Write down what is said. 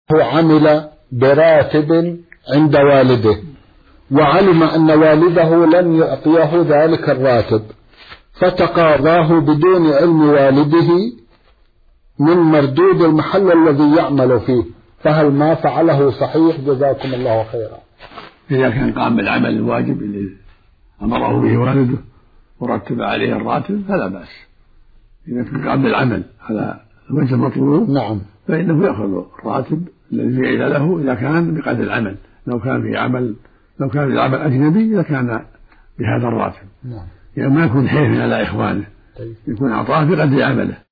هو عمل براتب عند والده وعلم أن والده لن يعطيه ذلك الراتب فتقاضاه بدون علم والده من مردود المحل الذي يعمل فيه، فهل ما فعله صحيح؟ جزاكم الله خيرا. إذا كان قام بالعمل الواجب الذي أمره به والده ورتب عليه الراتب فلا بأس. إذا كان قام بالعمل على الوجه المطلوب نعم فإنه يأخذ الراتب الذي جعل له إذا كان بقدر العمل. لو كان في العمل أجنبي لكان بهذا الراتب. نعم. يعني ما يكون حيف على إخوانه، يكون أعطاه بقدر عمله.